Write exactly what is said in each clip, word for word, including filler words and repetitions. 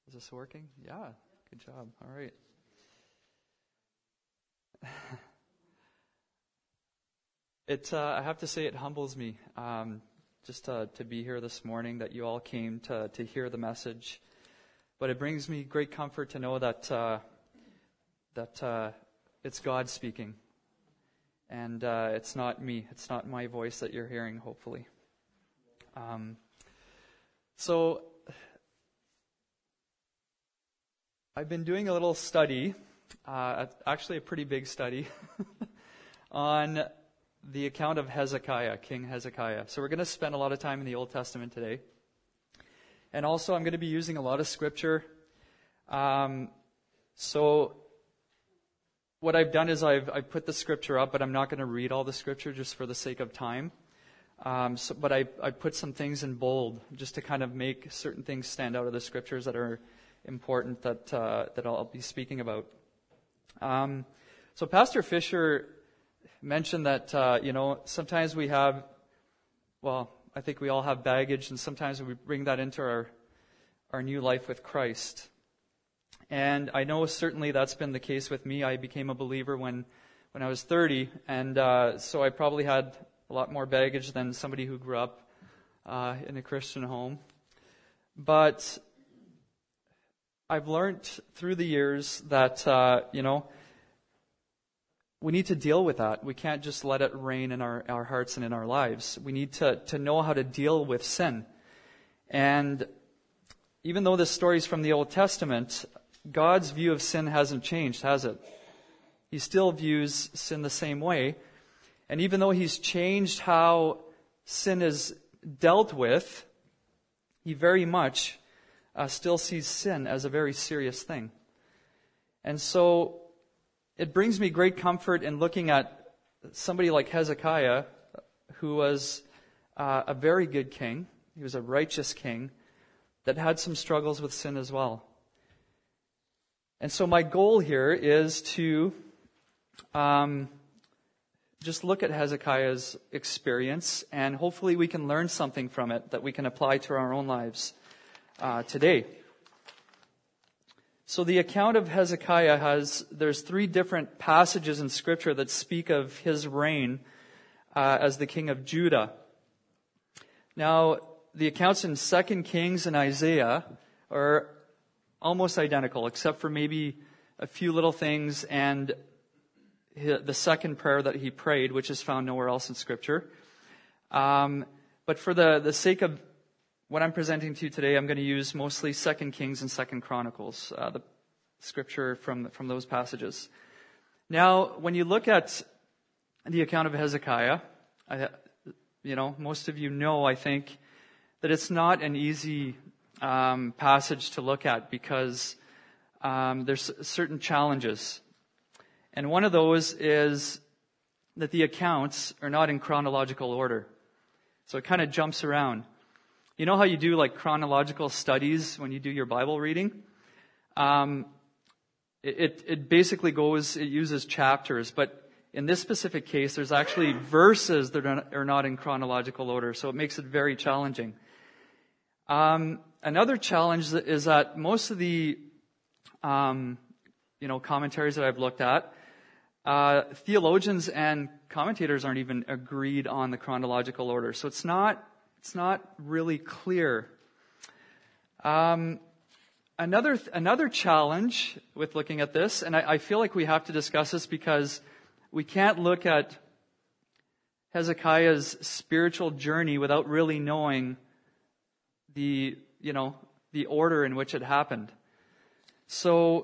Is this working? Yeah, good job. All right. It, uh, I have to say, it humbles me um, just uh, to be here this morning, that you all came to, to hear the message. But it brings me great comfort to know that uh, that uh, it's God speaking. And uh, it's not me. It's not my voice that you're hearing, hopefully. Um, so, I've been doing a little study, uh, actually a pretty big study, on the account of Hezekiah, King Hezekiah. So we're going to spend a lot of time in the Old Testament today. And also I'm going to be using a lot of scripture. Um, so what I've done is I've, I've put the scripture up, but I'm not going to read all the scripture just for the sake of time. Um, so, but I, I put some things in bold just to kind of make certain things stand out of the scriptures that are important that uh, that I'll be speaking about. Um, so Pastor Fisher mentioned that uh, you know sometimes we have, well, I think we all have baggage, and sometimes we bring that into our our new life with Christ. And I know certainly that's been the case with me. I became a believer when when I was thirty, and uh, so I probably had a lot more baggage than somebody who grew up uh, in a Christian home. But I've learned through the years that, uh, you know, we need to deal with that. We can't just let it reign in our, our hearts and in our lives. We need to, to know how to deal with sin. And even though this story is from the Old Testament, God's view of sin hasn't changed, has it? He still views sin the same way. And even though He's changed how sin is dealt with, He very much Uh, still sees sin as a very serious thing. And so it brings me great comfort in looking at somebody like Hezekiah, who was uh, a very good king. He was a righteous king that had some struggles with sin as well. And so my goal here is to um, just look at Hezekiah's experience, and hopefully we can learn something from it that we can apply to our own lives Uh, today. So the account of Hezekiah has, there's three different passages in Scripture that speak of his reign uh, as the king of Judah. Now, the accounts in Second Kings and Isaiah are almost identical, except for maybe a few little things and the second prayer that he prayed, which is found nowhere else in Scripture. Um, but for the, the sake of what I'm presenting to you today, I'm going to use mostly Second Kings and Second Chronicles, uh, the scripture from from those passages. Now, when you look at the account of Hezekiah, I, you know, most of you know, I think, that it's not an easy um, passage to look at because um, there's certain challenges. And one of those is that the accounts are not in chronological order. So it kind of jumps around. You know how you do like chronological studies when you do your Bible reading? Um, it, it basically goes, it uses chapters, but in this specific case, there's actually verses that are not in chronological order, so it makes it very challenging. Um, another challenge is that most of the, um, you know, commentaries that I've looked at, uh, theologians and commentators aren't even agreed on the chronological order, so it's not It's not really clear. Um, another another challenge with looking at this, and I, I feel like we have to discuss this because we can't look at Hezekiah's spiritual journey without really knowing the you know the order in which it happened. So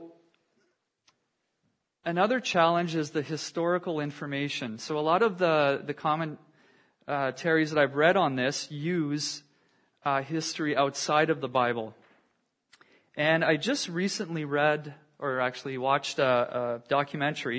another challenge is the historical information. So a lot of the the common Uh, Terry's that I've read on this use uh, history outside of the Bible. And I just recently read, or actually watched a, a documentary.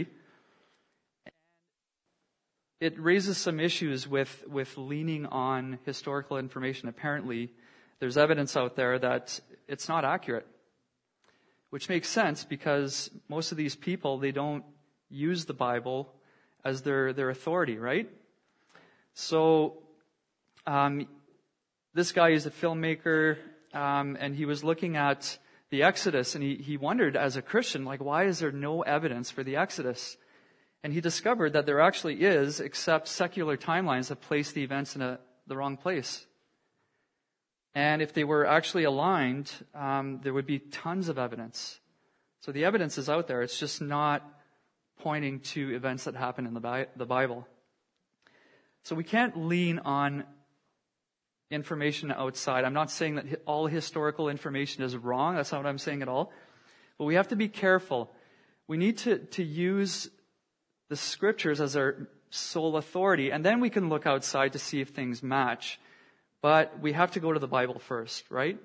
It raises some issues with, with leaning on historical information. Apparently, there's evidence out there that it's not accurate. Which makes sense because most of these people, they don't use the Bible as their, their authority, right? So, um, this guy is a filmmaker, um, and he was looking at the Exodus, and he, he wondered as a Christian, like, why is there no evidence for the Exodus? And he discovered that there actually is, except secular timelines that place the events in a, the wrong place. And if they were actually aligned, um, there would be tons of evidence. So the evidence is out there. It's just not pointing to events that happen in the, Bi- the Bible. So we can't lean on information outside. I'm not saying that all historical information is wrong. That's not what I'm saying at all. But we have to be careful. We need to, to use the scriptures as our sole authority, and then we can look outside to see if things match. But we have to go to the Bible first, right?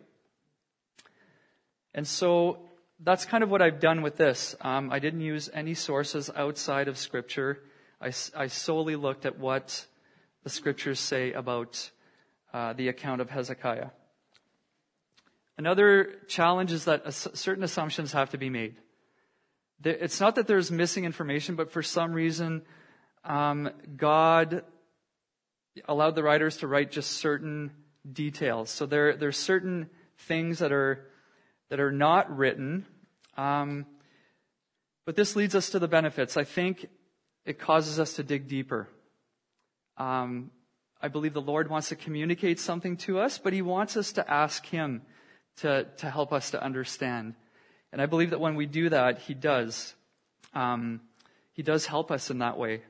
And so that's kind of what I've done with this. Um, I didn't use any sources outside of Scripture. I, I solely looked at what the Scriptures say about uh, the account of Hezekiah. Another challenge is that a, certain assumptions have to be made. It's not that there's missing information, but for some reason, um, God allowed the writers to write just certain details. So there, there's certain things that are that are not written, um, but this leads us to the benefits. I think it causes us to dig deeper. Um, I believe the Lord wants to communicate something to us, but He wants us to ask Him to to help us to understand. And I believe that when we do that, He does. Um, he does help us in that way.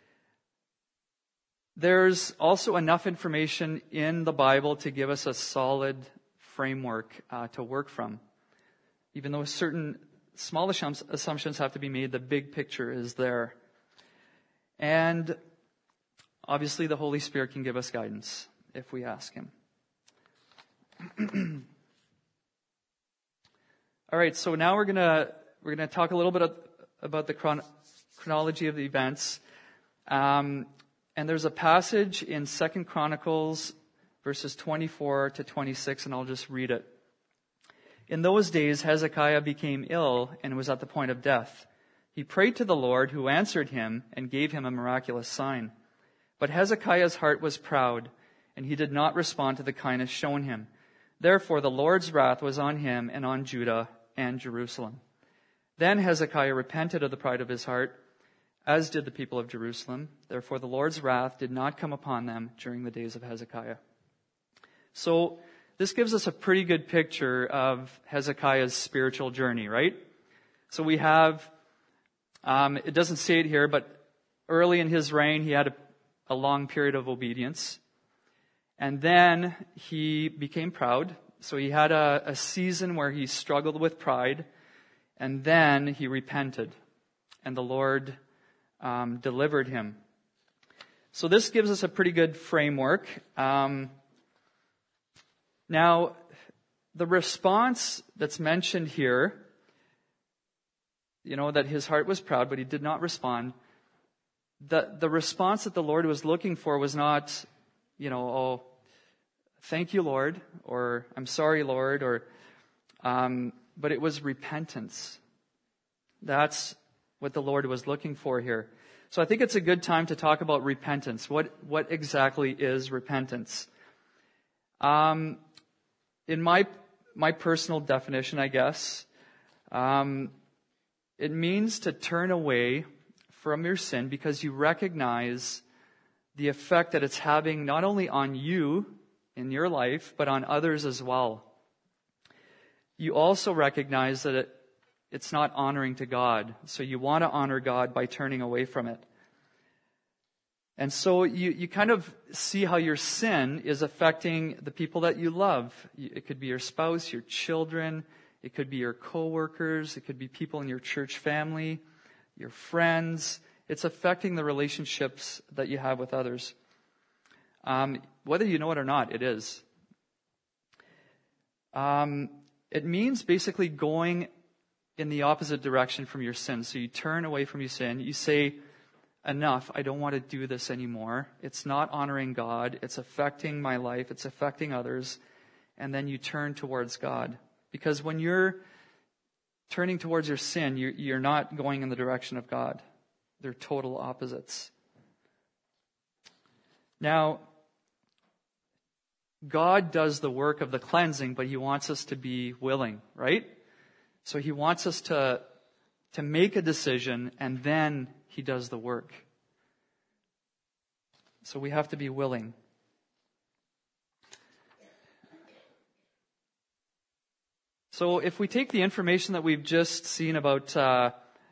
There's also enough information in the Bible to give us a solid framework uh, to work from. Even though certain small assumptions have to be made, the big picture is there. And obviously the Holy Spirit can give us guidance if we ask Him. All right, so now we're gonna we're gonna talk a little bit about the chron- chronology of the events. Um, and there's a passage in Second Chronicles, verses twenty-four to twenty-six, and I'll just read it. In those days, Hezekiah became ill and was at the point of death. He prayed to the Lord, who answered him and gave him a miraculous sign. But Hezekiah's heart was proud, and he did not respond to the kindness shown him. Therefore, the Lord's wrath was on him and on Judah and Jerusalem. Then Hezekiah repented of the pride of his heart, as did the people of Jerusalem. Therefore, the Lord's wrath did not come upon them during the days of Hezekiah. So, this gives us a pretty good picture of Hezekiah's spiritual journey, right? So we have, um, it doesn't say it here, but early in his reign, he had a, a long period of obedience. And then he became proud. So he had a, a season where he struggled with pride. And then he repented. And the Lord um, delivered him. So this gives us a pretty good framework. Um, now, the response that's mentioned here, you know, that his heart was proud, but he did not respond. The, the response that the Lord was looking for was not, you know, oh, thank you, Lord, or I'm sorry, Lord, or, um, but it was repentance. That's what the Lord was looking for here. So I think it's a good time to talk about repentance. What, what exactly is repentance? Um, in my, my personal definition, I guess, um, it means to turn away from your sin because you recognize the effect that it's having not only on you in your life, but on others as well. You also recognize that it, it's not honoring to God. So you want to honor God by turning away from it. And so you, you kind of see how your sin is affecting the people that you love. It could be your spouse, your children, it could be your coworkers, it could be people in your church family, your friends. It's affecting the relationships that you have with others. Um, whether you know it or not, it is. Um, it means basically going in the opposite direction from your sin. So you turn away from your sin. You say, enough, I don't want to do this anymore. It's not honoring God. It's affecting my life. It's affecting others. And then you turn towards God. Because when you're turning towards your sin, you're, you're not going in the direction of God. They're total opposites. Now, God does the work of the cleansing, but He wants us to be willing, right? So he wants us to, to make a decision, and then he does the work. So we have to be willing. So if we take the information that we've just seen about uh,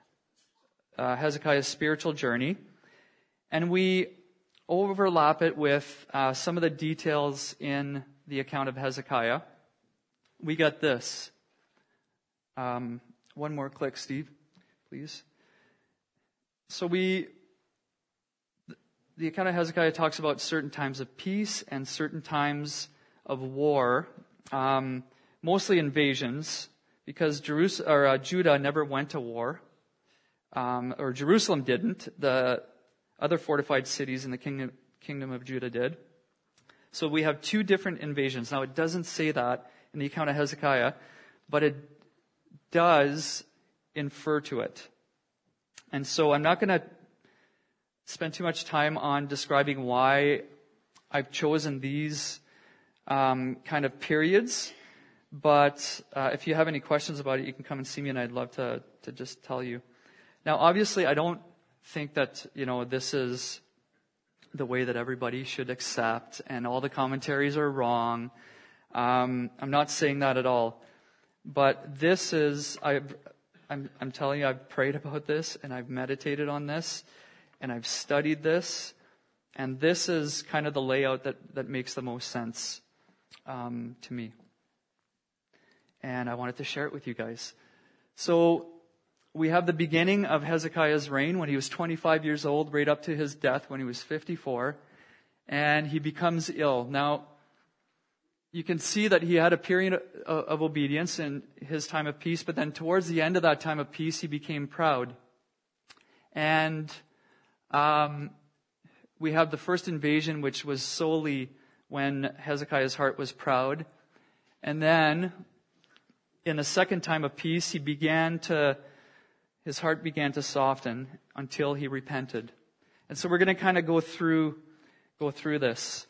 uh, Hezekiah's spiritual journey, and we overlap it with uh, some of the details in the account of Hezekiah, we get this. Um, one more click, Steve, please. So we, the account of Hezekiah talks about certain times of peace and certain times of war, um, mostly invasions, because Jerus- or, uh, Judah never went to war, um, or Jerusalem didn't. The other fortified cities in the kingdom, kingdom of Judah did. So we have two different invasions. Now, it doesn't say that in the account of Hezekiah, but it does infer to it. And so I'm not going to spend too much time on describing why I've chosen these um, kind of periods. But uh, if you have any questions about it, you can come and see me, and I'd love to to just tell you. Now, obviously, I don't think that, you know, this is the way that everybody should accept, and all the commentaries are wrong. Um, I'm not saying that at all. But this is, I've, I'm, I'm telling you, I've prayed about this, and I've meditated on this, and I've studied this, and this is kind of the layout that, that makes the most sense um, to me. And I wanted to share it with you guys. So we have the beginning of Hezekiah's reign when he was twenty-five years old, right up to his death when he was fifty-four, and he becomes ill. Now, you can see that he had a period of obedience in his time of peace, but then towards the end of that time of peace, he became proud. And um, we have the first invasion, which was solely when Hezekiah's heart was proud. And then, in the second time of peace, he began to, his heart began to soften until he repented. And so we're going to kind of go through, go through this.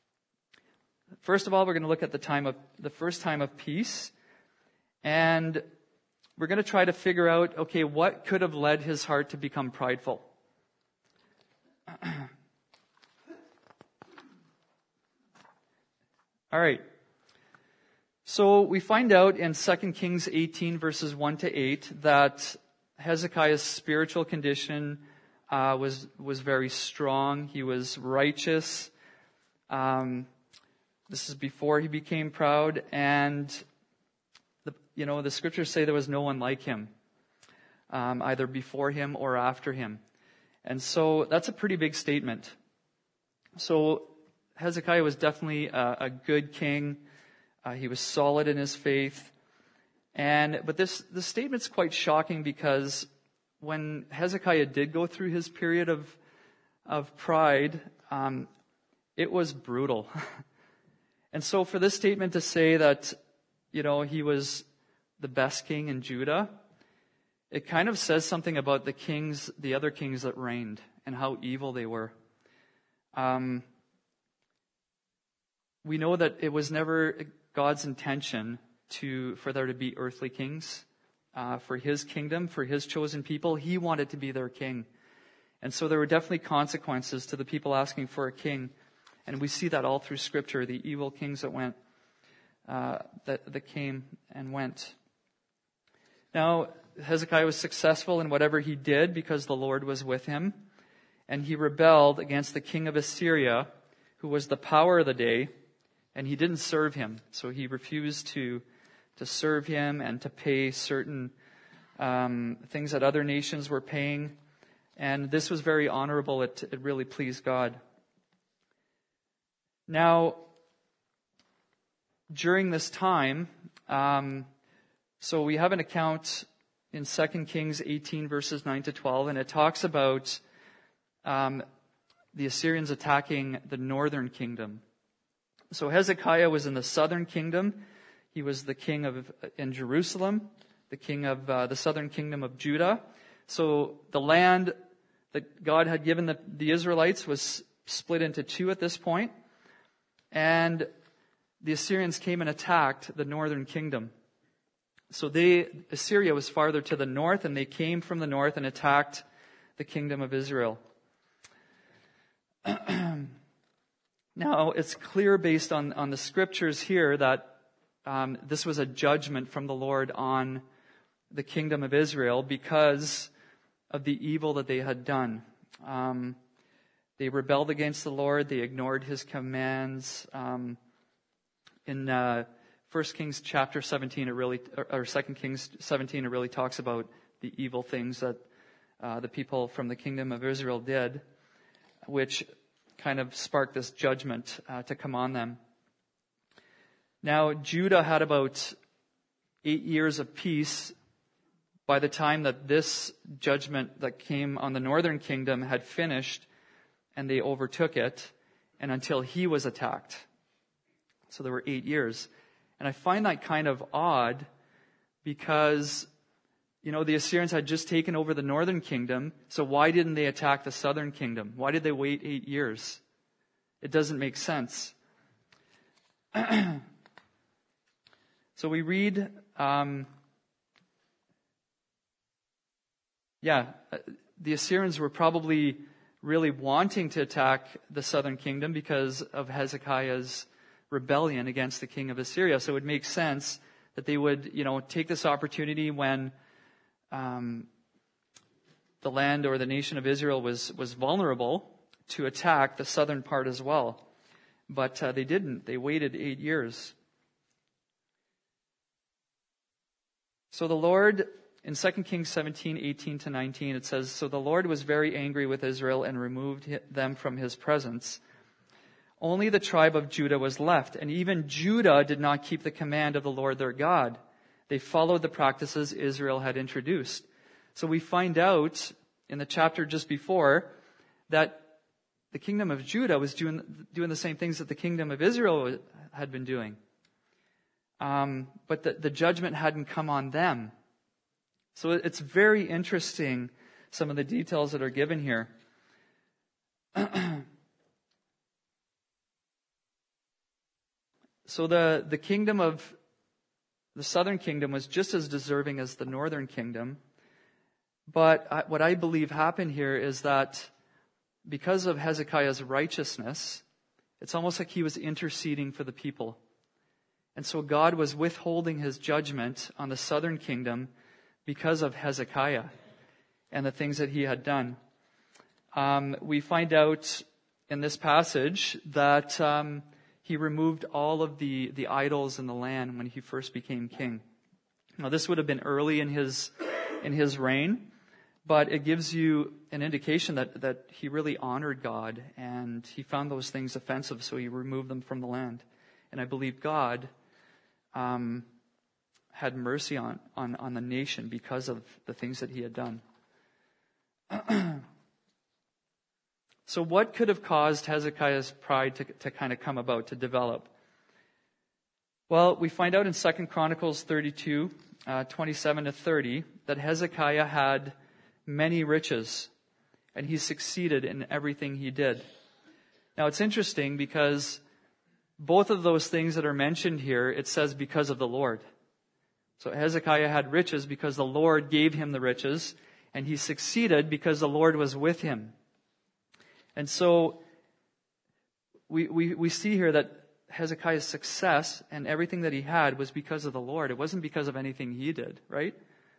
First of all, we're going to look at the time of the first time of peace, and we're going to try to figure out, okay, what could have led his heart to become prideful? All right. So we find out in Second Kings eighteen, verses one to eight, that Hezekiah's spiritual condition uh, was was very strong. He was righteous. Um, This is before he became proud, and the, you know the scriptures say there was no one like him, um, either before him or after him, and so that's a pretty big statement. So Hezekiah was definitely a, a good king. Uh, he was solid in his faith, and but this this statement's quite shocking because when Hezekiah did go through his period of of pride, um, it was brutal. And so for this statement to say that, you know, he was the best king in Judah, it kind of says something about the kings, the other kings that reigned, and how evil they were. Um, we know that it was never God's intention to for there to be earthly kings. Uh, for his kingdom, for his chosen people, he wanted to be their king. And so there were definitely consequences to the people asking for a king. And we see that all through Scripture, the evil kings that went, uh, that, that came and went. Now, Hezekiah was successful in whatever he did because the Lord was with him. And he rebelled against the king of Assyria, who was the power of the day, and he didn't serve him. So he refused to, to serve him and to pay certain um, things that other nations were paying. And this was very honorable. It, it really pleased God. Now, during this time, um, so we have an account in Second Kings eighteen, verses nine to twelve, and it talks about um, the Assyrians attacking the northern kingdom. So Hezekiah was in the southern kingdom. He was the king of in Jerusalem, the king of uh, the southern kingdom of Judah. So the land that God had given the, the Israelites was split into two at this point. And the Assyrians came and attacked the northern kingdom. So they, Assyria was farther to the north, and they came from the north and attacked the kingdom of Israel. Now, it's clear based on, on the scriptures here that um, this was a judgment from the Lord on the kingdom of Israel because of the evil that they had done. Um, they rebelled against the Lord. They ignored His commands. Um, in uh, First Kings chapter seventeen, it really, or Second Kings seventeen, it really talks about the evil things that uh, the people from the kingdom of Israel did, which kind of sparked this judgment uh, to come on them. Now, Judah had about eight years of peace by the time that this judgment that came on the northern kingdom had finished and they overtook it, and until he was attacked. So there were eight years. And I find that kind of odd because, you know, the Assyrians had just taken over the northern kingdom, so why didn't they attack the southern kingdom? Why did they wait eight years? It doesn't make sense. So we read, um, yeah, the Assyrians were probably really wanting to attack the southern kingdom because of Hezekiah's rebellion against the king of Assyria. So it would make sense that they would, you know, take this opportunity when um, the land or the nation of Israel was, was vulnerable to attack the southern part as well. But uh, they didn't. They waited eight years. So the Lord, in Second Kings seventeen, eighteen to nineteen, it says, "So the Lord was very angry with Israel and removed them from His presence. Only the tribe of Judah was left, and even Judah did not keep the command of the Lord their God. They followed the practices Israel had introduced." So we find out in the chapter just before that the kingdom of Judah was doing, doing the same things that the kingdom of Israel had been doing. Um, but the, the judgment hadn't come on them. So it's very interesting, some of the details that are given here. So the, the kingdom of, the southern kingdom was just as deserving as the northern kingdom. But I, what I believe happened here is that because of Hezekiah's righteousness, it's almost like he was interceding for the people. And so God was withholding His judgment on the southern kingdom because of Hezekiah and the things that he had done. Um, we find out in this passage that um, he removed all of the, the idols in the land when he first became king. Now, this would have been early in his in his reign, but it gives you an indication that, that he really honored God, and he found those things offensive, so he removed them from the land. And I believe God um, had mercy on, on, on the nation because of the things that he had done. So what could have caused Hezekiah's pride to, to kind of come about, to develop? Well, we find out in Second Chronicles thirty-two, uh, twenty-seven to thirty, that Hezekiah had many riches, and he succeeded in everything he did. Now, it's interesting because both of those things that are mentioned here, it says because of the Lord. So Hezekiah had riches because the Lord gave him the riches, and he succeeded because the Lord was with him. And so we, we, we see here that Hezekiah's success and everything that he had was because of the Lord. It wasn't because of anything he did, right?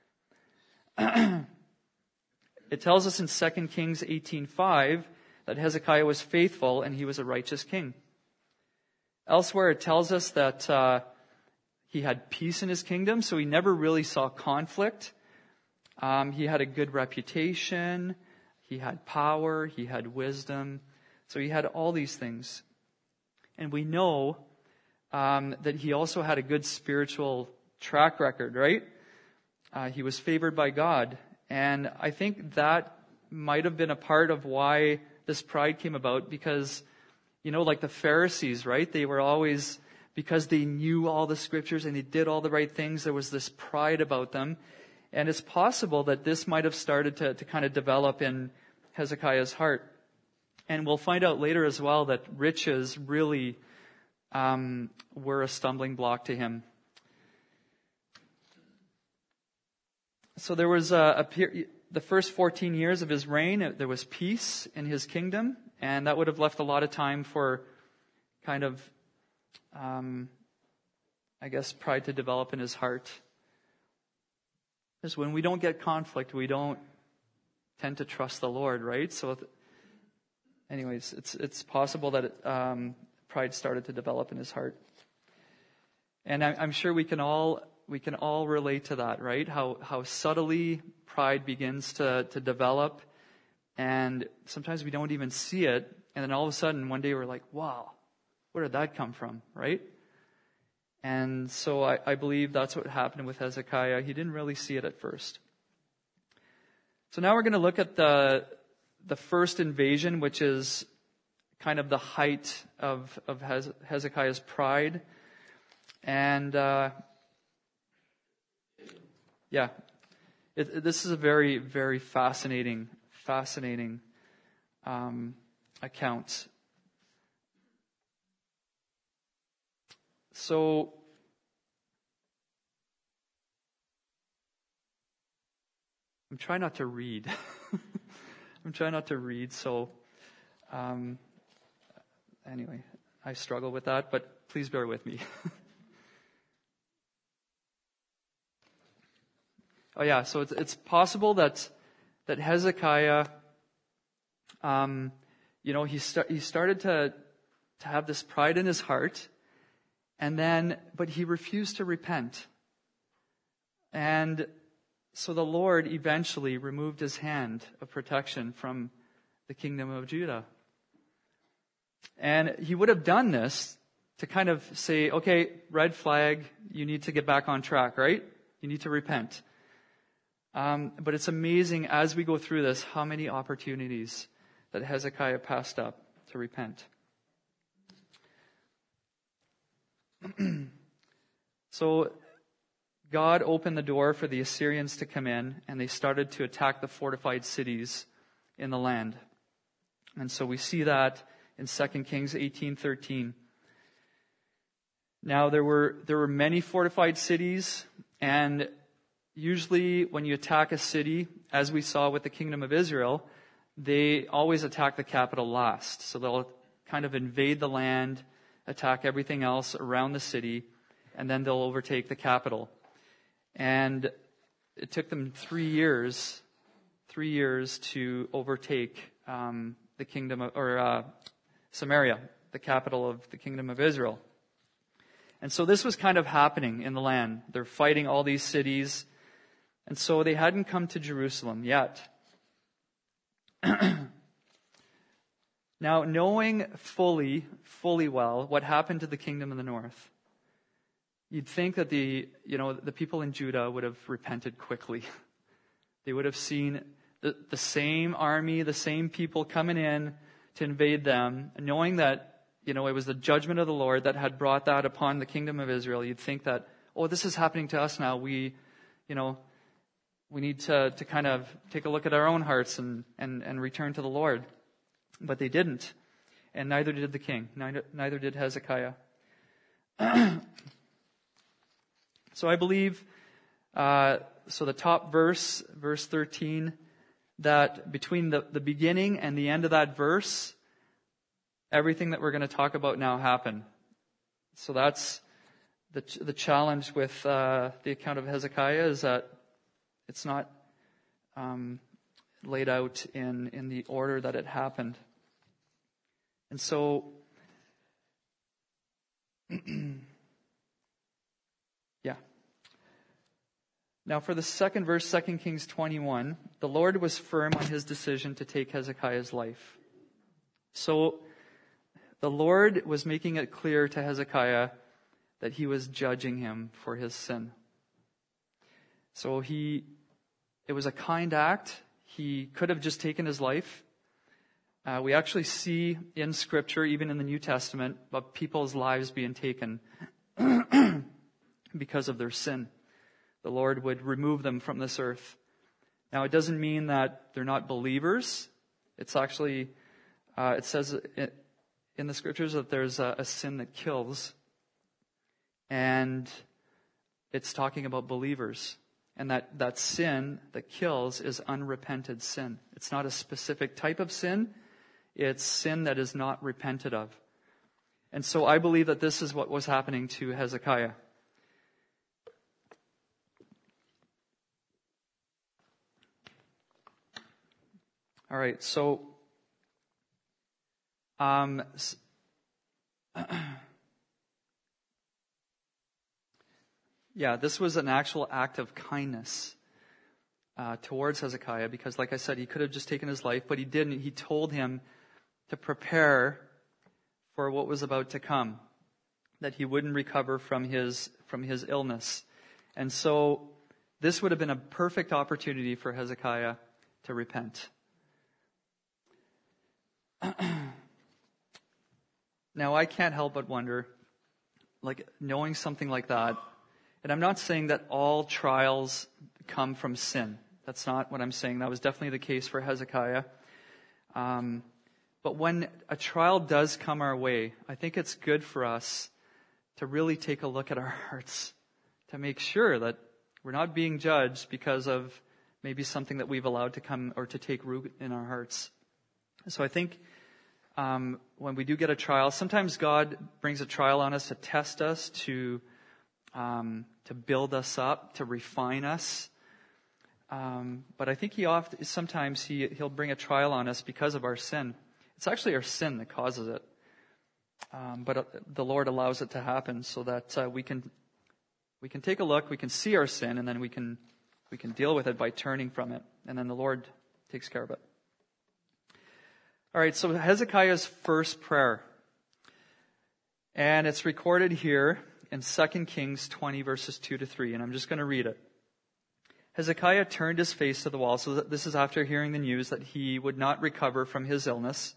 It tells us in Second Kings eighteen five that Hezekiah was faithful and he was a righteous king. Elsewhere, it tells us that uh, he had peace in his kingdom, so he never really saw conflict. Um, he had a good reputation. He had power. He had wisdom. So he had all these things. And we know um, that he also had a good spiritual track record, right? Uh, he was favored by God. And I think that might have been a part of why this pride came about, because, you know, like the Pharisees, right? They were always, because they knew all the scriptures and they did all the right things, there was this pride about them. And it's possible that this might have started to, to kind of develop in Hezekiah's heart. And we'll find out later as well that riches really um, were a stumbling block to him. so there was a, a period, the first fourteen years of his reign, there was peace in his kingdom, and that would have left a lot of time for kind of, um, I guess, pride to develop in his heart. Because when we don't get conflict, we don't tend to trust the Lord, right? So, anyways, it's it's possible that it, um, pride started to develop in his heart, and I, I'm sure we can all we can all relate to that, right? How how subtly pride begins to to develop, and sometimes we don't even see it, and then all of a sudden one day we're like, "Wow, where did that come from?" Right? And so I, I believe that's what happened with Hezekiah. He didn't really see it at first. So now we're going to look at the the first invasion, which is kind of the height of, of Hezekiah's pride. And uh, yeah, it, it, this is a very, very fascinating, fascinating um, account. So, I'm trying not to read. I'm trying not to read, so um, anyway, I struggle with that, but please bear with me. Oh yeah, so it's, it's possible that that Hezekiah, um, you know, he sta- he started to to have this pride in his heart. And then, but he refused to repent. And so the Lord eventually removed his hand of protection from the kingdom of Judah. And he would have done this to kind of say, okay, red flag, you need to get back on track, right? You need to repent. Um, but it's amazing as we go through this, how many opportunities that Hezekiah passed up to repent. So God opened the door for the Assyrians to come in, and they started to attack the fortified cities in the land. And so we see that in Second Kings eighteen thirteen. Now there were there were many fortified cities, and usually when you attack a city, as we saw with the kingdom of Israel, they always attack the capital last. So they'll kind of invade the land, attack everything else around the city, and then they'll overtake the capital. And it took them three years, three years to overtake um, the kingdom of, or uh, Samaria, the capital of the kingdom of Israel. And so this was kind of happening in the land. They're fighting all these cities, and so they hadn't come to Jerusalem yet. Now, knowing fully, fully well what happened to the kingdom of the north, you'd think that the, you know, the people in Judah would have repented quickly. They would have seen the, the same army, the same people coming in to invade them, knowing that, you know, it was the judgment of the Lord that had brought that upon the kingdom of Israel. You'd think that, oh, this is happening to us now. We, you know, we need to, to kind of take a look at our own hearts and, and, and return to the Lord. But they didn't, and neither did the king, neither, neither did Hezekiah. So I believe, uh, so the top verse, verse thirteen, that between the, the beginning and the end of that verse, everything that we're going to talk about now happened. So that's the the challenge with uh, the account of Hezekiah, is that it's not um, laid out in, in the order that it happened. And so, yeah. Now for the second verse, Second Kings twenty-one, the Lord was firm on his decision to take Hezekiah's life. So the Lord was making it clear to Hezekiah that he was judging him for his sin. So he, it was a kind act. He could have just taken his life. Uh, we actually see in Scripture, even in the New Testament, of people's lives being taken because of their sin. The Lord would remove them from this earth. Now, it doesn't mean that they're not believers. It's actually, uh, it says in the Scriptures that there's a, a sin that kills. And it's talking about believers. And that, that sin that kills is unrepented sin. It's not a specific type of sin. It's sin that is not repented of. And so I believe that this is what was happening to Hezekiah. All right, so um, yeah, this was an actual act of kindness uh, towards Hezekiah because, like I said, he could have just taken his life, but he didn't. He told him to prepare for what was about to come, that he wouldn't recover from his from his illness. And so this would have been a perfect opportunity for Hezekiah to repent. Now, I can't help but wonder, like, knowing something like that, and I'm not saying that all trials come from sin. That's not what I'm saying. That was definitely the case for Hezekiah. Um, but when a trial does come our way, I think it's good for us to really take a look at our hearts, to make sure that we're not being judged because of maybe something that we've allowed to come or to take root in our hearts. So I think um, when we do get a trial, sometimes God brings a trial on us to test us, to um, to build us up, to refine us. Um, but I think He often sometimes he He'll bring a trial on us because of our sin. It's actually our sin that causes it, um, but uh, the Lord allows it to happen so that uh, we can we can take a look, we can see our sin, and then we can we can deal with it by turning from it, and then the Lord takes care of it. All right, so Hezekiah's first prayer. And it's recorded here in Second Kings twenty, verses two to three. And I'm just going to read it. Hezekiah turned his face to the wall. So this is after hearing the news that he would not recover from his illness.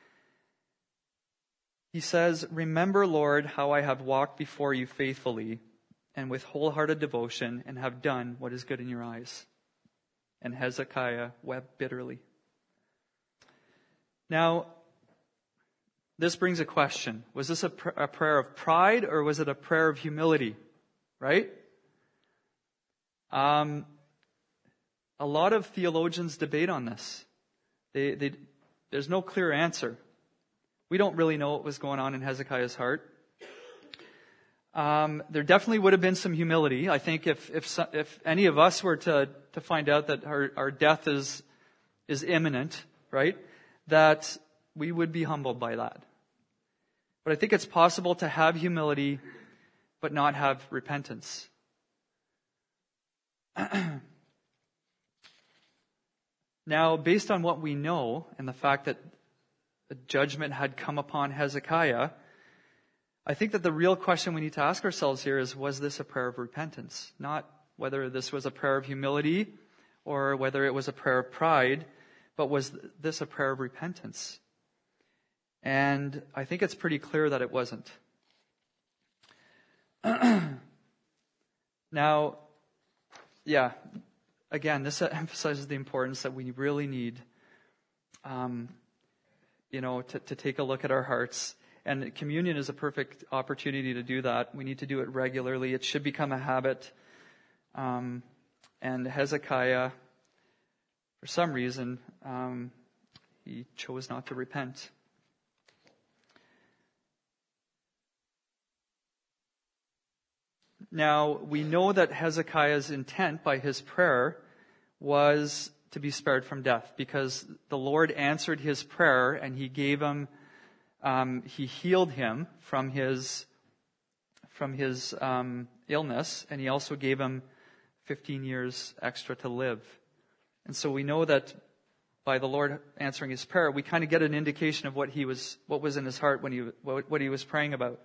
He says, "Remember, Lord, how I have walked before you faithfully and with wholehearted devotion and have done what is good in your eyes." And Hezekiah wept bitterly. Now, this brings a question. Was this a, pr- a prayer of pride or was it a prayer of humility? Right? Um, a lot of theologians debate on this. They, they, there's no clear answer. We don't really know what was going on in Hezekiah's heart. Um, there definitely would have been some humility. I think if if if any of us were to to find out that our, our death is is imminent, right, that we would be humbled by that. But I think it's possible to have humility, but not have repentance. Now, based on what we know and the fact that the judgment had come upon Hezekiah, I think that the real question we need to ask ourselves here is, was this a prayer of repentance? Not whether this was a prayer of humility or whether it was a prayer of pride, but was this a prayer of repentance? And I think it's pretty clear that it wasn't. Now, yeah, again, this emphasizes the importance that we really need, um, you know, to, to take a look at our hearts. And communion is a perfect opportunity to do that. We need to do it regularly. It should become a habit. Um, and Hezekiah, for some reason, um, he chose not to repent. Now, we know that Hezekiah's intent by his prayer was to be spared from death, because the Lord answered his prayer and he gave him, um, he healed him from his from his um, illness, and he also gave him fifteen years extra to live. And so we know that by the Lord answering his prayer, we kind of get an indication of what he was, what was in his heart when he what, what he was praying about.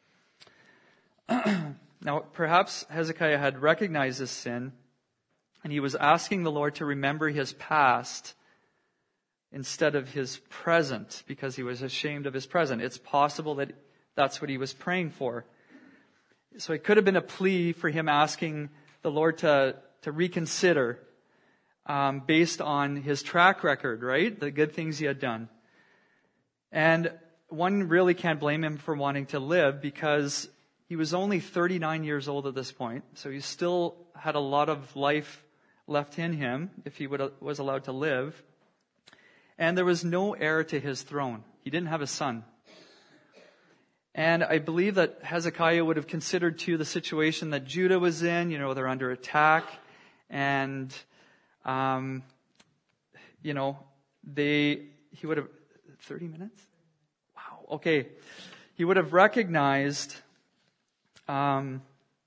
Now, perhaps Hezekiah had recognized his sin, and he was asking the Lord to remember his past instead of his present, because he was ashamed of his present. It's possible that that's what he was praying for. So it could have been a plea for him asking the Lord to, to reconsider um, based on his track record, right? The good things he had done. And one really can't blame him for wanting to live, because He was only thirty-nine years old at this point, so he still had a lot of life left in him if he would, was allowed to live. And there was no heir to his throne. He didn't have a son. And I believe that Hezekiah would have considered too the situation that Judah was in. You know, they're under attack. And, um, you know, they, he would have, thirty minutes? Wow, okay. He would have recognized, um,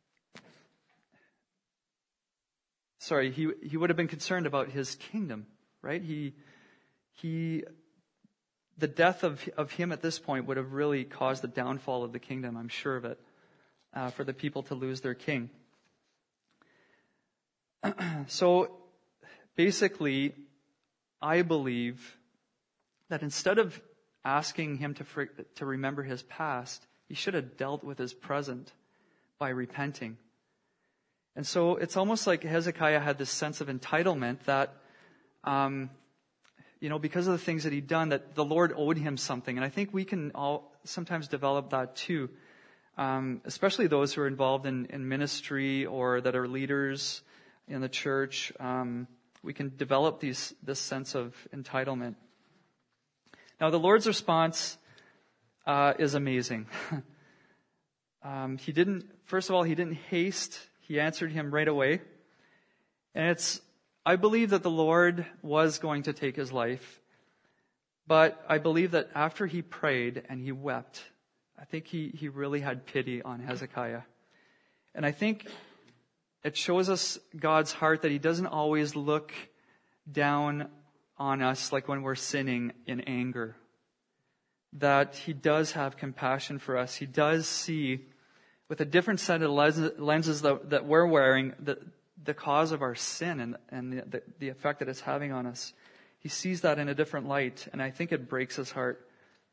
sorry, he, he would have been concerned about his kingdom, right? He, he, the death of, of him at this point would have really caused the downfall of the kingdom, I'm sure of it, uh, for the people to lose their king. So, basically, I believe that instead of asking him to to remember his past, he should have dealt with his present by repenting. And so it's almost like Hezekiah had this sense of entitlement that, um, you know, because of the things that he'd done, that the Lord owed him something. And I think we can all sometimes develop that too, um, especially those who are involved in, in ministry or that are leaders in the church. Um, we can develop these this sense of entitlement. Now, the Lord's response uh, is amazing. um, he didn't, first of all, he didn't haste. He answered him right away. And it's, I believe that the Lord was going to take his life. But I believe that after he prayed and he wept, I think he, he really had pity on Hezekiah. And I think it shows us God's heart that he doesn't always look down on us like when we're sinning in anger. That he does have compassion for us. He does see with a different set of lenses that, that we're wearing the, the cause of our sin and, and the, the, the effect that it's having on us. He sees that in a different light, and I think it breaks his heart.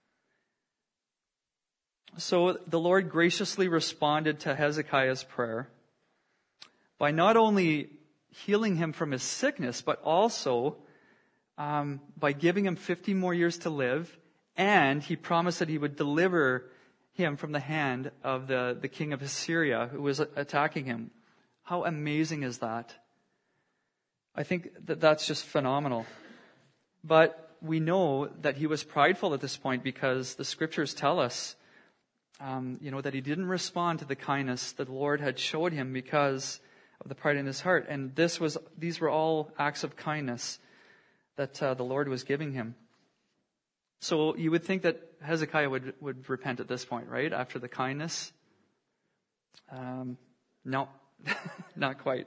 So the Lord graciously responded to Hezekiah's prayer by not only healing him from his sickness, but also um, by giving him fifty more years to live, and he promised that he would deliver him from the hand of the, the king of Assyria who was attacking him. How amazing is that? I think that that's just phenomenal. But we know that he was prideful at this point because the scriptures tell us, um, you know, that he didn't respond to the kindness that the Lord had showed him because of the pride in his heart. And this was, these were all acts of kindness that uh, the Lord was giving him. So you would think that Hezekiah would, would repent at this point, right? After the kindness. Um, no, not quite.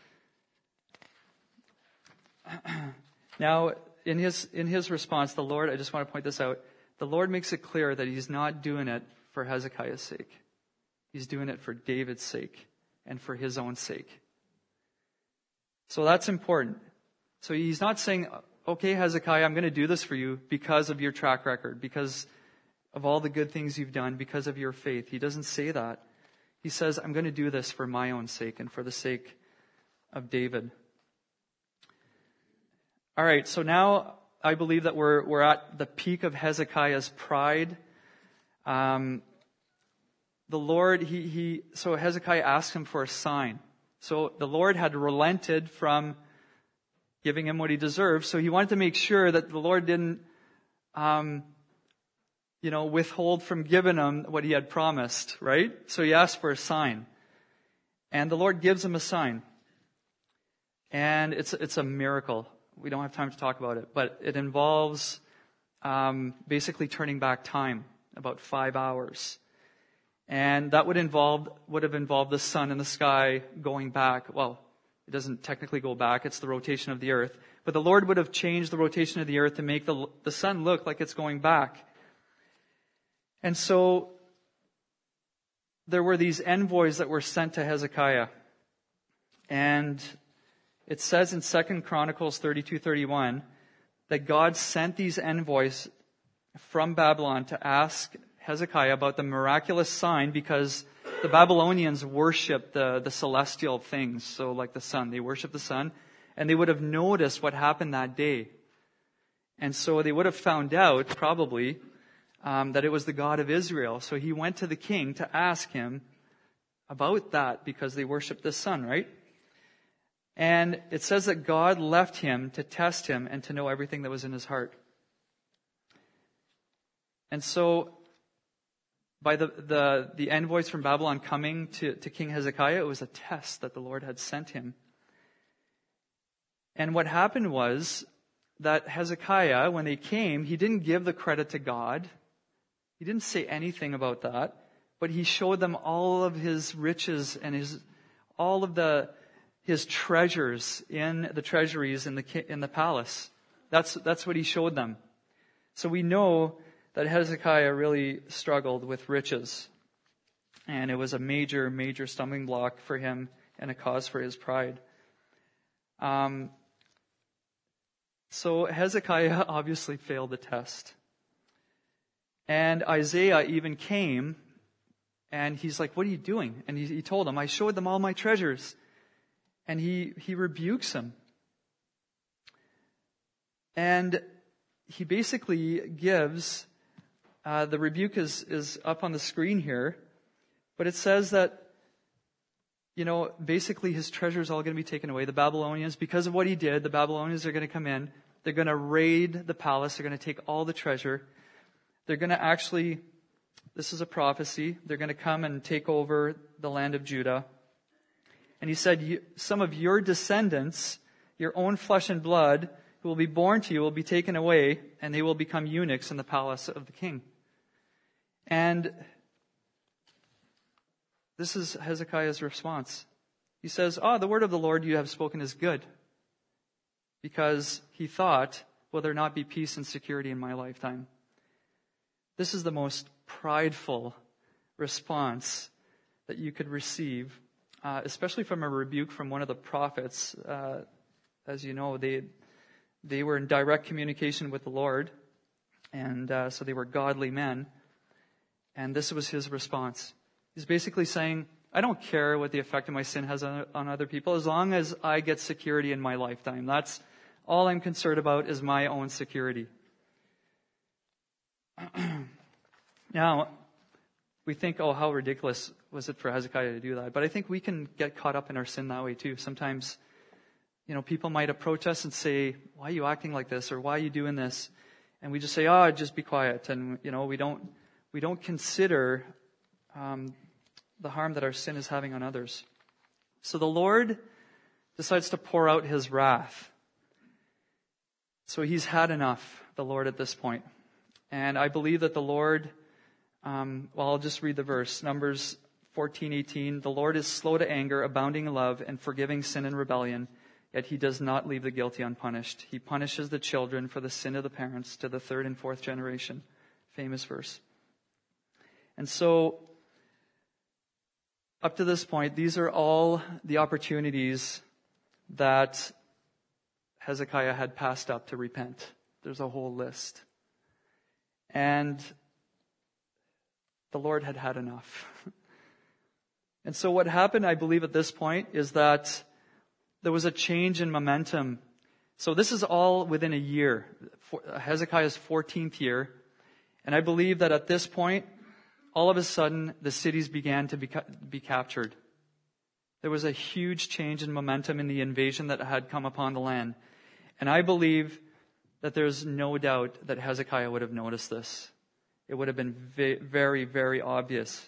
Now, in his in his response, the Lord, I just want to point this out, the Lord makes it clear that he's not doing it for Hezekiah's sake. He's doing it for David's sake and for his own sake. So that's important. So he's not saying, okay, Hezekiah, I'm going to do this for you because of your track record, because of all the good things you've done, because of your faith. He doesn't say that. He says, I'm going to do this for my own sake and for the sake of David. All right, so now I believe that we're we're at the peak of Hezekiah's pride. Um, the Lord, he he. So Hezekiah asked him for a sign. So the Lord had relented from giving him what he deserved. So he wanted to make sure that the Lord didn't, um, you know, withhold from giving him what he had promised, right? So he asked for a sign, and the Lord gives him a sign, and it's it's a miracle. We don't have time to talk about it, but it involves um, basically turning back time about five hours. And that would involve would have involved the sun in the sky going back. Well, it doesn't technically go back. It's the rotation of the earth. But the Lord would have changed the rotation of the earth to make the, the sun look like it's going back. And so there were these envoys that were sent to Hezekiah. And it says in Second Chronicles thirty-two thirty-one that God sent these envoys from Babylon to ask Hezekiah about the miraculous sign because the Babylonians worshiped the, the celestial things, so like the sun. They worshiped the sun, and they would have noticed what happened that day. And so they would have found out, probably, um, that it was the God of Israel. So he went to the king to ask him about that because they worshiped the sun, right? And it says that God left him to test him and to know everything that was in his heart. And so, by the, the, the envoys from Babylon coming to, to King Hezekiah, it was a test that the Lord had sent him. And what happened was that Hezekiah, when they came, he didn't give the credit to God. He didn't say anything about that. But he showed them all of his riches and his all of the his treasures in the treasuries in the in the palace. That's that's what he showed them. So we know that Hezekiah really struggled with riches. And it was a major, major stumbling block for him and a cause for his pride. Um, so Hezekiah obviously failed the test. And Isaiah even came, and he's like, what are you doing? And he, he told him, I showed them all my treasures. And he, he rebukes him. And he basically gives, uh, the rebuke is, is up on the screen here, but it says that, you know, basically his treasure is all going to be taken away. The Babylonians, because of what he did, the Babylonians are going to come in. They're going to raid the palace. They're going to take all the treasure. They're going to actually, this is a prophecy, they're going to come and take over the land of Judah. And he said, some of your descendants, your own flesh and blood, who will be born to you, will be taken away, and they will become eunuchs in the palace of the king. And this is Hezekiah's response. He says, oh, the word of the Lord you have spoken is good. Because he thought, will there not be peace and security in my lifetime? This is the most prideful response that you could receive, uh, especially from a rebuke from one of the prophets. Uh, as you know, they they were in direct communication with the Lord, and uh, so they were godly men. And this was his response. He's basically saying, I don't care what the effect of my sin has on, on other people, as long as I get security in my lifetime. That's all I'm concerned about, is my own security. Now, we think, oh, how ridiculous was it for Hezekiah to do that? But I think we can get caught up in our sin that way too. Sometimes, you know, people might approach us and say, why are you acting like this? Or why are you doing this? And we just say, oh, just be quiet. And, you know, we don't, we don't consider um, the harm that our sin is having on others. So the Lord decides to pour out his wrath. So he's had enough, the Lord, at this point. And I believe that the Lord, um, well, I'll just read the verse. Numbers fourteen eighteen. The Lord is slow to anger, abounding in love, and forgiving sin and rebellion. Yet he does not leave the guilty unpunished. He punishes the children for the sin of the parents to the third and fourth generation. Famous verse. And so, up to this point, these are all the opportunities that Hezekiah had passed up to repent. There's a whole list. And the Lord had had enough. And so what happened, I believe, at this point is that there was a change in momentum. So this is all within a year, Hezekiah's fourteenth year. And I believe that at this point, all of a sudden, the cities began to be, be captured. There was a huge change in momentum in the invasion that had come upon the land. And I believe that there's no doubt that Hezekiah would have noticed this. It would have been very, very obvious.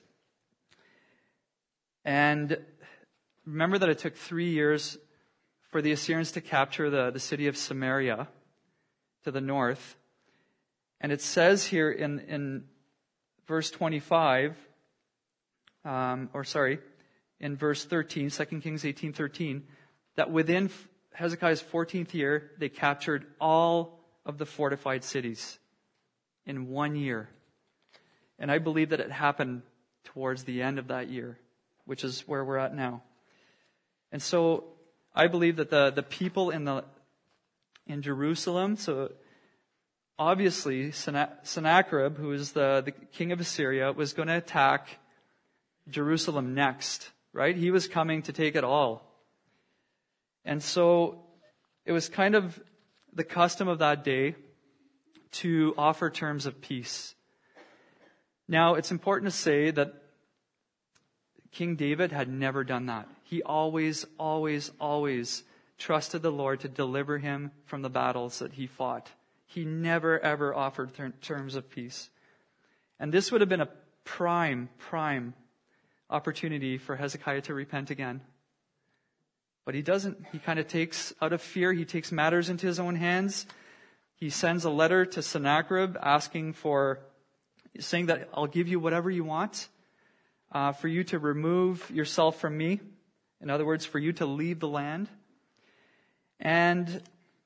And remember that it took three years for the Assyrians to capture the, the city of Samaria to the north. And it says here in, in verse twenty-five, um, or sorry, in verse thirteen, Second Kings eighteen thirteen, that within Hezekiah's fourteenth year, they captured all of the fortified cities in one year. And I believe that it happened towards the end of that year, which is where we're at now. And so I believe that the, the people in the in Jerusalem, so obviously Sennacherib, who is the, the king of Assyria, was going to attack Jerusalem next, right? He was coming to take it all. And so it was kind of the custom of that day to offer terms of peace. Now, it's important to say that King David had never done that. He always, always, always trusted the Lord to deliver him from the battles that he fought. He never, ever offered ter- terms of peace. And this would have been a prime, prime opportunity for Hezekiah to repent again. But he doesn't. He kind of takes, out of fear, he takes matters into his own hands. He sends a letter to Sennacherib asking for, saying that I'll give you whatever you want, uh, for you to remove yourself from me. In other words, for you to leave the land. And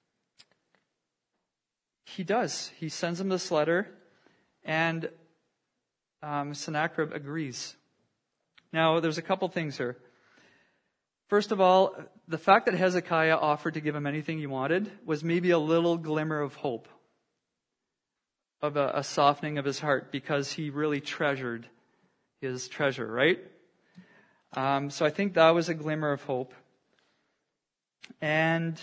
he does. He sends him this letter, and um, Sennacherib agrees. Now, there's a couple things here. First of all, the fact that Hezekiah offered to give him anything he wanted was maybe a little glimmer of hope, of a, a softening of his heart, because he really treasured his treasure, right? Um, so I think that was a glimmer of hope. And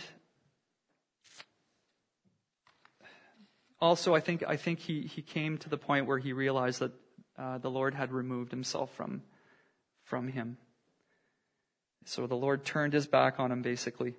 also, I think I think he, he came to the point where he realized that uh, the Lord had removed himself from, from him. So the Lord turned his back on him, basically.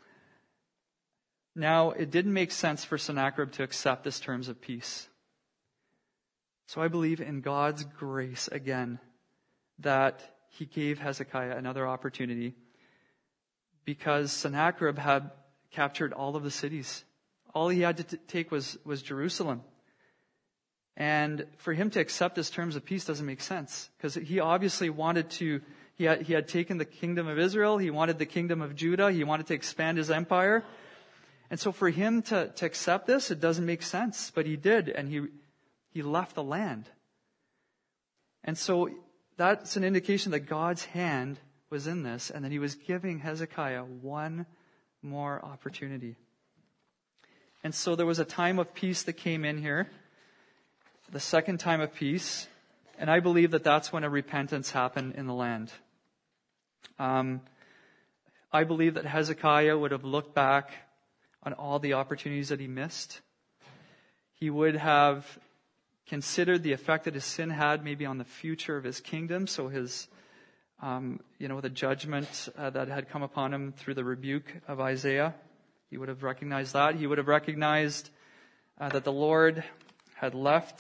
Now, it didn't make sense for Sennacherib to accept this terms of peace. So I believe in God's grace again that he gave Hezekiah another opportunity, because Sennacherib had captured all of the cities. All he had to t- take was, was Jerusalem. And for him to accept this terms of peace doesn't make sense, because he obviously wanted to, he had, he had taken the kingdom of Israel, he wanted the kingdom of Judah, he wanted to expand his empire. And so for him to, to accept this, it doesn't make sense. But he did, and he he left the land. And so that's an indication that God's hand was in this, and that he was giving Hezekiah one more opportunity. And so there was a time of peace that came in here, the second time of peace, and I believe that that's when a repentance happened in the land. Um, I believe that Hezekiah would have looked back on all the opportunities that he missed. He would have considered the effect that his sin had maybe on the future of his kingdom, so his, um, you know, the judgment uh, that had come upon him through the rebuke of Isaiah. He would have recognized that. He would have recognized uh, that the Lord had left.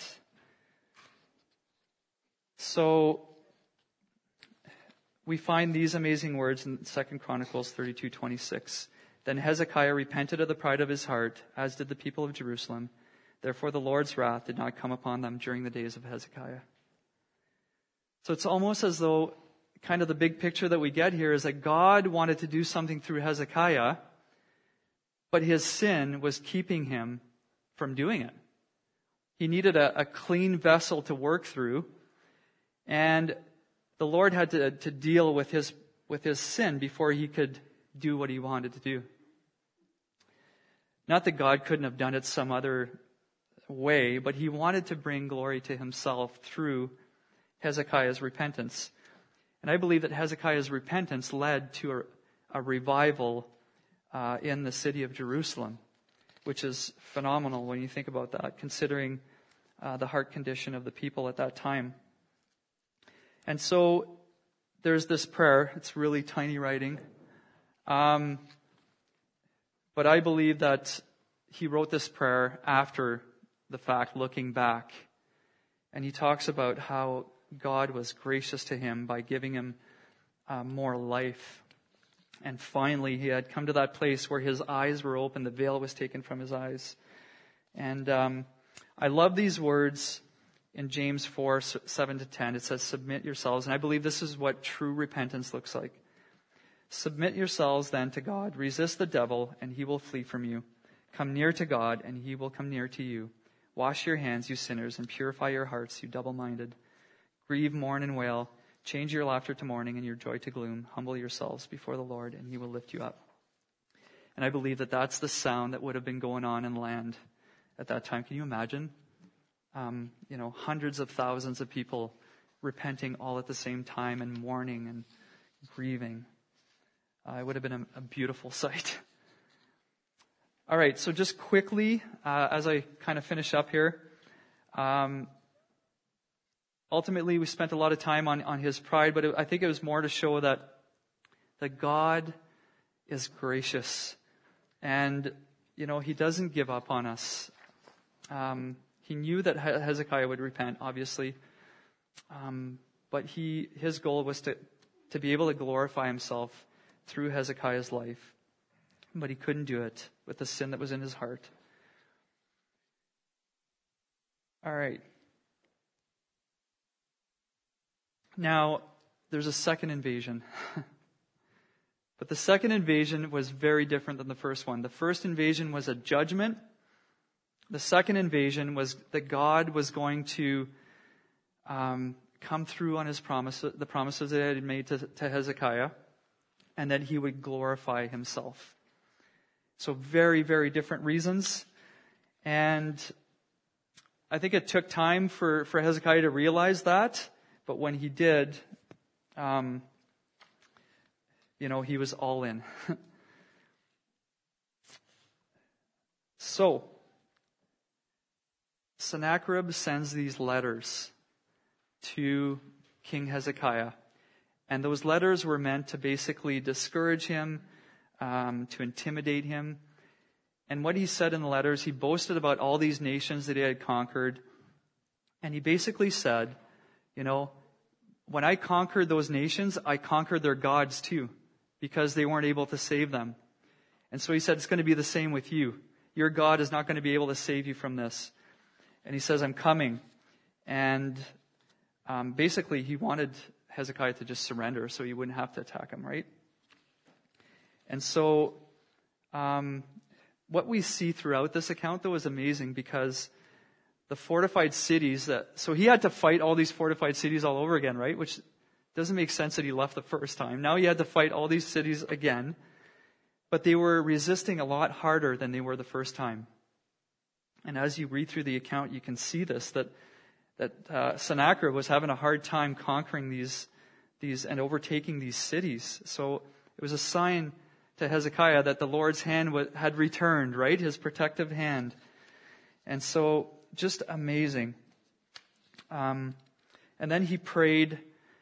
So we find these amazing words in Second Chronicles thirty-two twenty-six. Then Hezekiah repented of the pride of his heart, as did the people of Jerusalem. Therefore the Lord's wrath did not come upon them during the days of Hezekiah. So it's almost as though kind of the big picture that we get here is that God wanted to do something through Hezekiah, but his sin was keeping him from doing it. He needed a, a clean vessel to work through, and the Lord had to, to deal with his, with his sin before he could do what he wanted to do. Not that God couldn't have done it some other way, but he wanted to bring glory to himself through Hezekiah's repentance. And I believe that Hezekiah's repentance led to a, a revival uh, in the city of Jerusalem, which is phenomenal when you think about that, considering uh, the heart condition of the people at that time. And so there's this prayer. It's really tiny writing. Um, but I believe that he wrote this prayer after the fact, looking back. And he talks about how God was gracious to him by giving him uh, more life. And finally, he had come to that place where his eyes were open, the veil was taken from his eyes. And um, I love these words in James four, seven to ten. It says, submit yourselves. And I believe this is what true repentance looks like. Submit yourselves then to God. Resist the devil, and he will flee from you. Come near to God, and he will come near to you. Wash your hands, you sinners, and purify your hearts, you double-minded. Grieve, mourn, and wail. Change your laughter to mourning and your joy to gloom. Humble yourselves before the Lord, and he will lift you up. And I believe that that's the sound that would have been going on in the land at that time. Can you imagine? Um, you know, hundreds of thousands of people repenting all at the same time and mourning and grieving. Uh, it would have been a, a beautiful sight. All right, so just quickly, uh, as I kind of finish up here, um, ultimately, we spent a lot of time on, on his pride, but it, I think it was more to show that, that God is gracious. And, you know, he doesn't give up on us. Um, he knew that Hezekiah would repent, obviously. Um, but he his goal was to, to be able to glorify himself through Hezekiah's life. But he couldn't do it with the sin that was in his heart. All right. Now, there's a second invasion. But the second invasion was very different than the first one. The first invasion was a judgment. The second invasion was that God was going to um, come through on his promises, the promises that he had made to, to Hezekiah, and that he would glorify himself. So very, very different reasons. And I think it took time for, for Hezekiah to realize that. But when he did, um, you know, he was all in. So, Sennacherib sends these letters to King Hezekiah. And those letters were meant to basically discourage him, um, to intimidate him. And what he said in the letters, he boasted about all these nations that he had conquered. And he basically said, you know, when I conquered those nations, I conquered their gods too, because they weren't able to save them. And so he said, it's going to be the same with you. Your God is not going to be able to save you from this. And he says, I'm coming. And um, basically, he wanted Hezekiah to just surrender so he wouldn't have to attack him, right? And so um, what we see throughout this account, though, is amazing, because the fortified cities that, so he had to fight all these fortified cities all over again, right? Which doesn't make sense that he left the first time. Now he had to fight all these cities again, but they were resisting a lot harder than they were the first time. And as you read through the account, you can see this, that, that uh, Sennacherib was having a hard time conquering these, these and overtaking these cities. So it was a sign to Hezekiah that the Lord's hand w- had returned, right? His protective hand. And so, just amazing. Um, and then he prayed.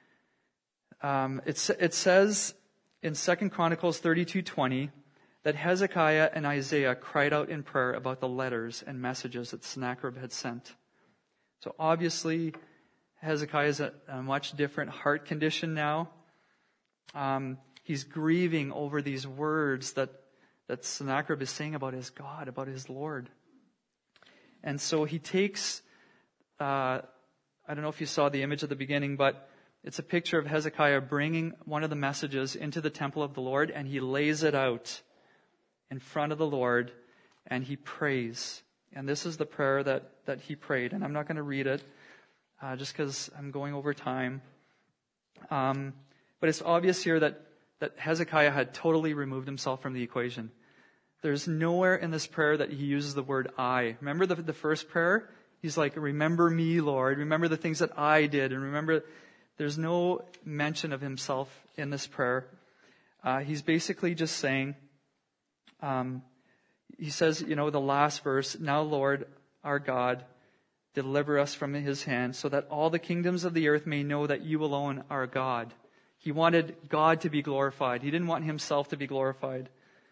Um, it, it says in Second Chronicles thirty-two twenty that Hezekiah and Isaiah cried out in prayer about the letters and messages that Sennacherib had sent. So obviously, Hezekiah is a, a much different heart condition now. Um, he's grieving over these words that, that Sennacherib is saying about his God, about his Lord. And so he takes, uh, I don't know if you saw the image at the beginning, but it's a picture of Hezekiah bringing one of the messages into the temple of the Lord, and he lays it out in front of the Lord, and he prays. And this is the prayer that, that he prayed. And I'm not going to read it, uh, just because I'm going over time. Um, but it's obvious here that, that Hezekiah had totally removed himself from the equation. There's nowhere in this prayer that he uses the word I. Remember the, the first prayer? He's like, remember me, Lord. Remember the things that I did. And remember, there's no mention of himself in this prayer. Uh, he's basically just saying, um, he says, you know, the last verse, now, Lord, our God, deliver us from his hand so that all the kingdoms of the earth may know that you alone are God. He wanted God to be glorified. He didn't want himself to be glorified.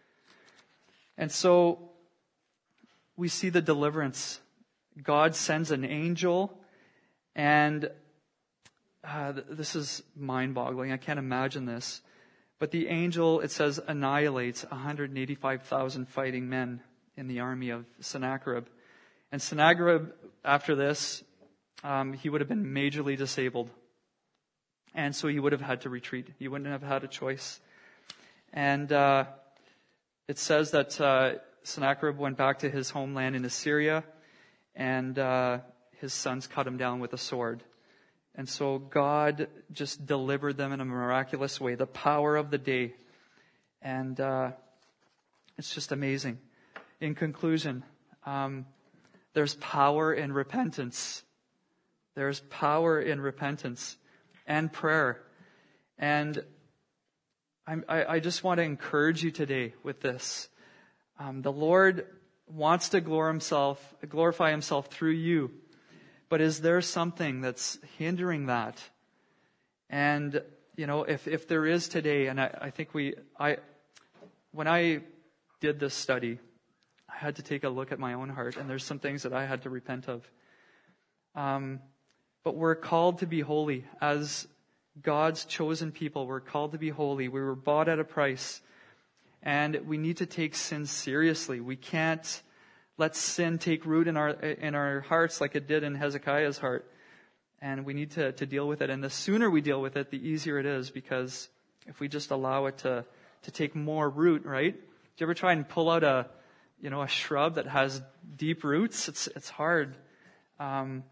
And so we see the deliverance. God sends an angel, and uh, this is mind-boggling. I can't imagine this. But the angel, it says, annihilates one hundred eighty-five thousand fighting men in the army of Sennacherib. And Sennacherib, after this, um, he would have been majorly disabled. And so he would have had to retreat. He wouldn't have had a choice. And uh It says that uh, Sennacherib went back to his homeland in Assyria, and uh, his sons cut him down with a sword. And so God just delivered them in a miraculous way, the power of the day. And uh, it's just amazing. In conclusion, um, there's power in repentance. There's power in repentance and prayer. And I'm, I, I just want to encourage you today with this. Um, the Lord wants to glorify himself, glorify himself through you. But is there something that's hindering that? And, you know, if, if there is today, and I, I think we, I, when I did this study, I had to take a look at my own heart, and there's some things that I had to repent of. Um, but we're called to be holy. As God's chosen people, we're called to be holy. We were bought at a price, and we need to take sin seriously. We can't let sin take root in our in our hearts like it did in Hezekiah's heart. And we need to, to deal with it. And the sooner we deal with it, the easier it is, because if we just allow it to, to take more root, right? Do you ever try and pull out a, you know, a shrub that has deep roots? It's it's hard. Um,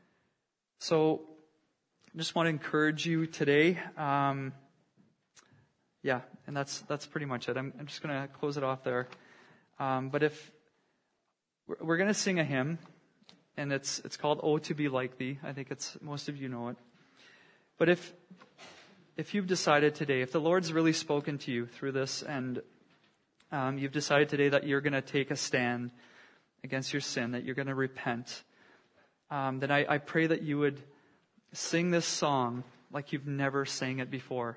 so I just want to encourage you today. Um, yeah, and that's that's pretty much it. I'm, I'm just going to close it off there. Um, but if we're, we're going to sing a hymn. And it's it's called "Oh to Be Like Thee." I think it's most of you know it. But if if you've decided today, if the Lord's really spoken to you through this, and um, you've decided today that you're going to take a stand against your sin, that you're going to repent, um, then I, I pray that you would sing this song like you've never sang it before.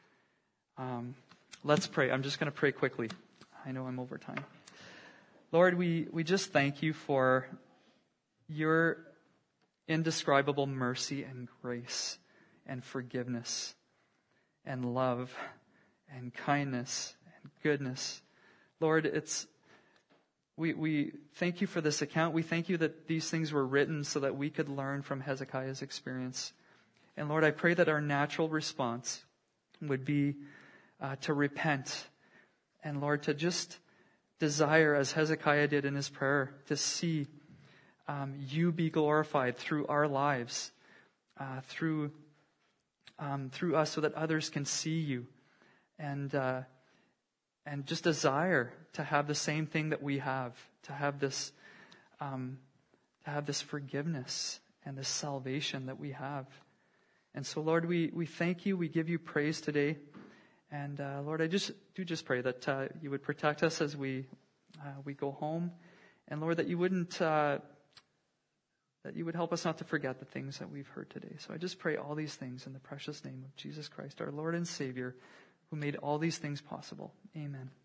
Um, let's pray. I'm just going to pray quickly. I know I'm over time. Lord, we we just thank you for your indescribable mercy and grace and forgiveness and love and kindness and goodness. Lord, it's we we thank you for this account. We thank you that these things were written so that we could learn from Hezekiah's experience. And Lord, I pray that our natural response would be uh, to repent, and Lord, to just desire, as Hezekiah did in his prayer, to see Um, you be glorified through our lives, uh, through um, through us, so that others can see you, and uh, and just desire to have the same thing that we have, to have this um, to have this forgiveness and this salvation that we have. And so, Lord, we we thank you, we give you praise today, and uh, Lord, I just do just pray that uh, you would protect us as we uh, we go home, and Lord, that you wouldn't. Uh, That you would help us not to forget the things that we've heard today. So I just pray all these things in the precious name of Jesus Christ, our Lord and Savior, who made all these things possible. Amen.